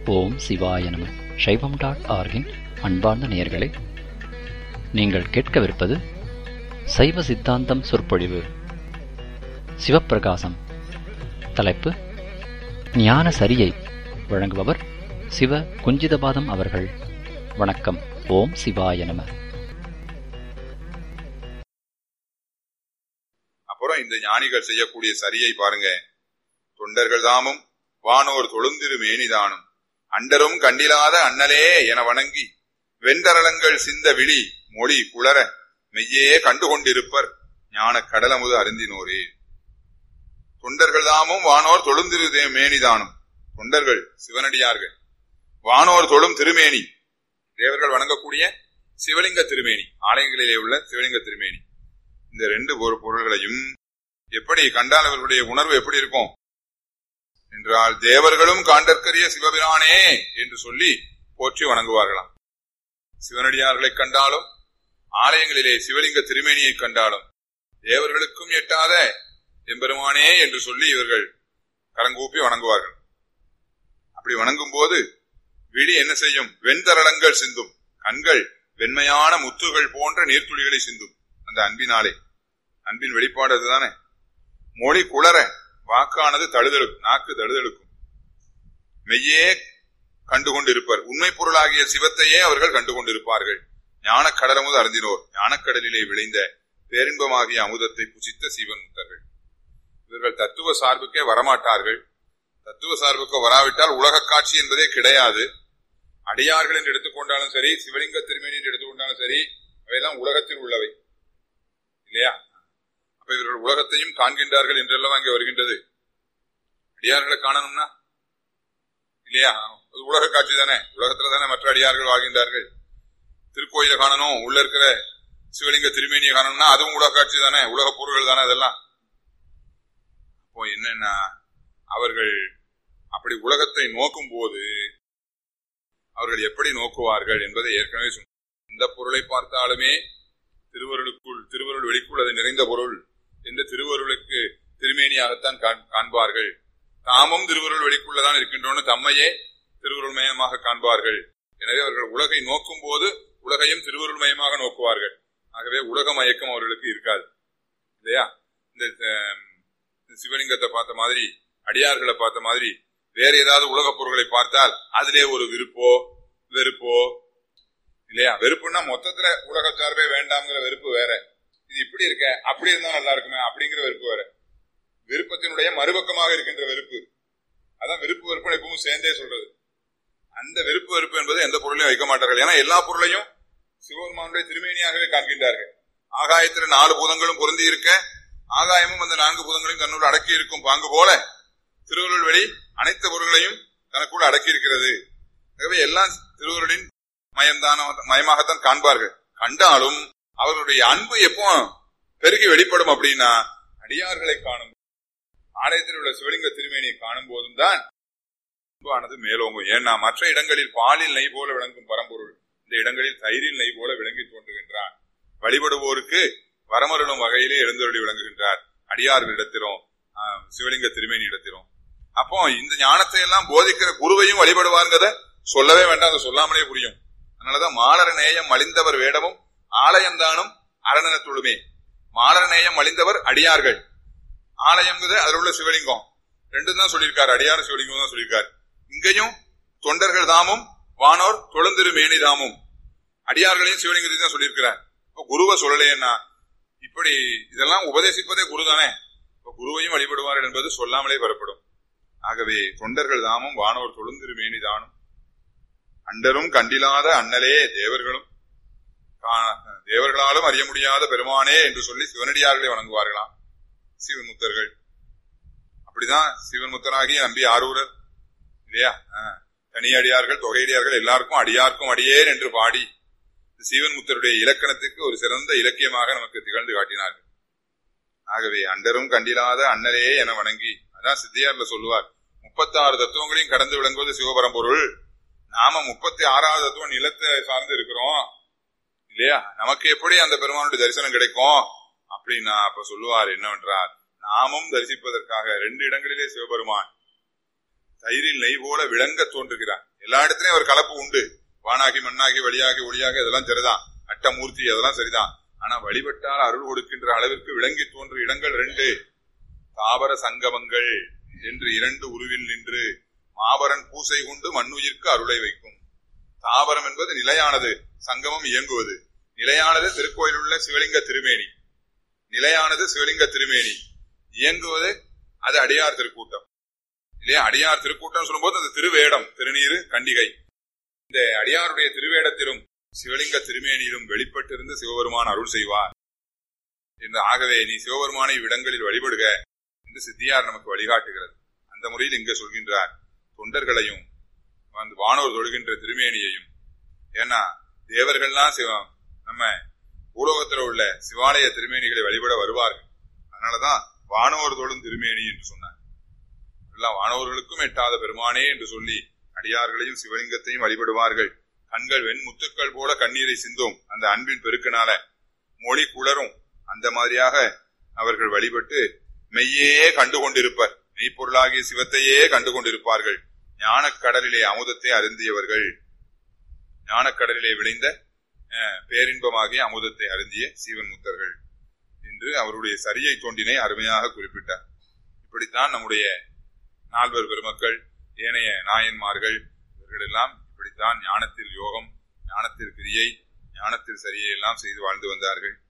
ஓம் சிவாய நம. சைவம்.org-இன் அன்பார்ந்த நேயர்களே, நீங்கள் கேட்கவிருப்பது சைவ சித்தாந்தம் சொற்பொழிவு. சிவப்பிரகாசம். தலைப்பு ஞான சரியை. வழங்குபவர் சிவ குஞ்சிதபாதம் அவர்கள். வணக்கம். ஓம் சிவாய நம. அப்புறம் இந்த ஞானிகள் செய்யக்கூடிய சரியை பாருங்க. தொண்டர்கள் தாமும் வானோர் தொழுந்திரு மேனிதானும் அண்டரும் கண்டிலாத அண்ணலே என வணங்கி வெண்டரளங்கள் சிந்த விழி மொழி குளர மெய்யே கண்டுகொண்டிருப்பர் ஞான கடலமுது அருந்தினோரே. தொண்டர்கள் தாமும் வானோர் தொழுந்திரு மேனிதானும். தொண்டர்கள் சிவனடியார்கள், வானோர் தொழும் திருமேனி, தேவர்கள் வணங்கக்கூடிய சிவலிங்க திருமேனி, ஆலயங்களிலே உள்ள சிவலிங்க திருமேனி. இந்த ரெண்டு பொருள்களையும் எப்படி கண்டால் அவர்களுடைய உணர்வு எப்படி இருக்கும் என்றால், தேவர்களும் காண்டற்கரிய சிவபிரானே என்று சொல்லி போற்றி வணங்குவார்களாம். சிவனடியார்களை கண்டாலும் ஆலயங்களிலே சிவலிங்க திருமேனியை கண்டாலும் தேவர்களுக்கும் எட்டாத எம்பெருமானே என்று சொல்லி இவர்கள் கரங்கூப்பி வணங்குவார்கள். அப்படி வணங்கும் போது விழி என்ன செய்யும்? வெண்தரளங்கள் சிந்தும். கண்கள் வெண்மையான முத்துகள் போன்ற நீர்த்துளிகளை சிந்தும். அந்த அன்பினாலே, அன்பின் வெளிப்பாடு அதுதானே. மொழி குளர, வாக்கானது தழுதழுக்கும், நாக்கு தழுதழுக்கும். மெய்யே கண்டுகொண்டிருப்பர், உண்மை பொருளாகிய சிவத்தையே அவர்கள் கண்டுகொண்டிருப்பார்கள். ஞான கடலமுது அருந்தினோர், ஞானக்கடலிலே விளைந்த பேரின்பமாகிய அமுதத்தை புசித்த சீவன் முத்தர்கள். இவர்கள் தத்துவ சார்புக்கே வரமாட்டார்கள். தத்துவ சார்புக்கு வராவிட்டால் உலக காட்சி என்பதே கிடையாது. அடியார்கள் என்று எடுத்துக்கொண்டாலும் சரி, சிவலிங்க திருமேனி என்று எடுத்துக்கொண்டாலும் சரி, அவைதான் உலகத்தில் உள்ளவை இல்லையா? அப்ப இவர்கள் உலகத்தையும் காண்கின்றார்கள் என்றெல்லாம் அங்கே வருகின்றது. அடியார்களை காணணும்னா இல்லையா, உலக காட்சி தானே. உலகத்துல தானே மற்ற அடியார்கள் வாழ்கின்றார்கள். திருக்கோயிலை காணணும், உள்ள இருக்கிற சிவலிங்க திருமேனியை காணணும்னா அதுவும் உலக காட்சி தானே, உலக பொருள்கள் தானே அதெல்லாம். அப்போ என்னன்னா, அவர்கள் அப்படி உலகத்தை நோக்கும் போது அவர்கள் எப்படி நோக்குவார்கள் என்பதை ஏற்கனவே சொன்ன. இந்த பொருளை பார்த்தாலுமே திருவருளுக்குள், திருவருள் வெளிக்குள் அது நிறைந்த பொருள் என்று திருவருளுக்கு திருமேனியாகத்தான் காண்பார்கள். தாமும் திருவருள் வெளிக்குள்ளதான் இருக்கின்றோன்னு தம்மையே திருவருள் மயமாக காண்பார்கள். எனவே அவர்கள் உலகை நோக்கும் போது உலகையும் திருவருள் மயமாக நோக்குவார்கள். ஆகவே உலக மயக்கம் அவர்களுக்கு இருக்காது இல்லையா? இந்த சிவலிங்கத்தை பார்த்த மாதிரி, அடியார்களை பார்த்த மாதிரி வேற ஏதாவது உலக பொருள்களை பார்த்தால் அதிலே ஒரு விருப்போ வெறுப்போ இல்லையா? வெறுப்புன்னா மொத்தத்துல உலக சார்பே வேண்டாம்ங்கிற வெறுப்பு வேற. இது இப்படி இருக்க, அப்படி இருந்தா நல்லா இருக்குமே அப்படிங்கிற வெறுப்பு வேற. விருப்பத்தினுடைய மறுபக்கமாக இருக்கின்ற வெறுப்பு, அதான் விருப்பு வெறுப்பு எப்பவும் சேர்ந்தே சொல்றது. அந்த விருப்பு வெறுப்பு என்பது எந்த பொருளையும் வைக்க மாட்டார்கள். ஏன்னா எல்லா பொருளையும் சிவபெருமானுடைய திருமேனியாகவே காண்கின்றார்கள். ஆகாயத்துல 4 பூதங்களும் பொருந்தி இருக்க, ஆகாயமும் அந்த 4 பூதங்களையும் தன்னுள் அடக்கி இருக்கும் பாங்கு போல திருவருள் வெளி அனைத்து பொருள்களையும் தனக்குள் அடக்கி இருக்கிறது. ஆகவே எல்லாம் திருவருளின் மயமாகத்தான் காண்பார்கள். கண்டாலும் அவர்களுடைய அன்பு எப்போ பெருகி வெளிப்படும் அப்படின்னா, அடியார்களை காணும், ஆலயத்தில் உள்ள சிவலிங்க திருமேனியை காணும் போதும் தான் அன்பானது மேலோங்கும். ஏன்னா மற்ற இடங்களில் பாலில் நெய் போல விளங்கும் பரம்பொருள் இந்த இடங்களில் தயிரில் நெய் போல விளங்கி தோன்றுகின்றான். வழிபடுவோருக்கு வரமருளும் வகையிலே எழுந்தருளி விளங்குகின்றார் அடியார்களிடத்திலும் சிவலிங்க திருமேனி இடத்திலும். அப்போ இந்த ஞானத்தை எல்லாம் போதிக்கிற குருவையும் வழிபடுவார்கிறத சொல்லவே வேண்டாம், அதை சொல்லாமலே புரியும். அதனாலதான் மாலர நேயம் மலிந்தவர் வேடமும் ஆலயம்தானும் அரணன தொழுமே. மாலர நேயம் மலிந்தவர் அடியார்கள், ஆலயம்ங்கிறது அதில் உள்ள சிவலிங்கம் ரெண்டும் தான் சொல்லியிருக்காரு, அடியார் சிவலிங்கம் தான் சொல்லியிருக்காரு. இங்கேயும் தொண்டர்கள் தாமும் வானோர் தொழுந்திரு மேனி தாமும், அடியார்களையும் சிவலிங்கத்தையும் தான் சொல்லியிருக்கிறார். இப்ப குருவை சொல்லலையேன்னா, இப்படி இதெல்லாம் உபதேசிப்பதே குரு தானே. இப்ப குருவையும் வழிபடுவார்கள் என்பது சொல்லாமலே வரப்படும். ஆகவே தொண்டர்கள் தாமும் வானோர் தொழுந்திரு மேனி தானும் அண்டரும் கண்டிலாத அண்ணலே தேவர்களாலும் அறிய முடியாத பெருமானே என்று சொல்லி சிவனடியார்களை வணங்குவார்களாம் சிவன் முத்தர்கள். அப்படிதான் சிவன் முத்தராகி நம்பி ஆரூரர் இல்லையா, தனியடியார்கள் தொகையடியார்கள் எல்லாருக்கும் அடியார்க்கும் அடியேன் என்று பாடி சிவன் முத்தருடைய இலக்கணத்துக்கு ஒரு சிறந்த இலக்கியமாக நமக்கு திகழ்ந்து காட்டினார்கள். ஆகவே அண்டரும் கண்டிலாத அண்ணலே என வணங்கி, அதான் சித்தியார்ல சொல்லுவார், 36 தத்துவங்களையும் கடந்து விளங்குவது சிவபரம்பொருள். நாம 36வது தத்துவம் நிலத்தை சார்ந்து இருக்கிறோம் இல்லையா? நமக்கு எப்படி அந்த பெருமானுடைய தரிசனம் கிடைக்கும் அப்படின்னா, அப்ப சொல்லுவார் என்னவென்றால், நாமும் தரிசிப்பதற்காக 2 இடங்களிலே சிவபெருமான் தயிரில் நெய் போல விளங்க தோன்றுகிறார். எல்லா இடத்துலயும் அவர் கலப்பு உண்டு. வானாகி மண்ணாகி வழியாகி ஒளியாக இதெல்லாம் சரிதான், அட்டமூர்த்தி அதெல்லாம் சரிதான். ஆனா வழிபட்டால் அருள் கொடுக்கின்ற அளவிற்கு விளங்கி தோன்றும் இடங்கள் 2. தாவர சங்கமங்கள் என்று 2 உருவில் நின்று மாபரன் பூசை கொண்டு மண்ணுயிர்க்கு அருளை வைக்கும். தாவரம் என்பது நிலையானது, சங்கமம் இயங்குவது. நிலையானது திருக்கோயில் உள்ள சிவலிங்க திருமேனி, நிலையானது சிவலிங்க திருமேனி. இயங்குவது அது அடியார் திருக்கூட்டம் இல்லையா? அடியார் திருக்கூட்டம் சொல்லும்போது அந்த திருவேடம், திருநீரு, கண்டிகை, இந்த அடியாருடைய திருவேடத்திலும் சிவலிங்க திருமேனியிலும் வெளிப்பட்டிருந்து சிவபெருமான் அருள் செய்வார் என்று. ஆகவே நீ சிவபெருமானை இடங்களில் வழிபடுக என்று சித்தியார் நமக்கு வழிகாட்டுகிறது. அந்த முறையில் இங்க சொல்கின்றார் தொண்டர்களையும் வானோர் தொழுகின்ற திருமேனியையும். ஏன்னா தேவர்கள்லாம் நம்ம பூலோகத்தில் உள்ள சிவாலய திருமேனிகளை வழிபட வருவார்கள். அதனாலதான் வானோர் தொழும் திருமேனி என்று சொன்னார். எல்லாம் வானோர்களுக்கும் எட்டாத பெருமானே என்று சொல்லி அடியார்களையும் சிவலிங்கத்தையும் வழிபடுவார்கள். கண்கள் வெண்முத்துக்கள் போல கண்ணீரை சிந்தும் அந்த அன்பின் பெருக்கினால மொழி குளரும். அந்த மாதிரியாக அவர்கள் வழிபட்டு மெய்யே கண்டுகொண்டிருப்பர், மெய்ப்பொருளாகிய சிவத்தையே கண்டுகொண்டிருப்பார்கள். ஞானக்கடலிலே அமுதத்தை அருந்தியவர்கள், ஞானக்கடலிலே விளைந்த பேரின்பமாகிய அமுதத்தை அருந்திய சீவன் முத்தர்கள் என்று அவருடைய சரியை தோண்டினை அருமையாக குறிப்பிட்டார். இப்படித்தான் நம்முடைய நால்வர் பெருமக்கள், ஏனைய நாயன்மார்கள், இவர்களெல்லாம் இப்படித்தான் ஞானத்தில் யோகம், ஞானத்தில் கிரியை, ஞானத்தில் சரியை எல்லாம் செய்து வாழ்ந்து வந்தார்கள்.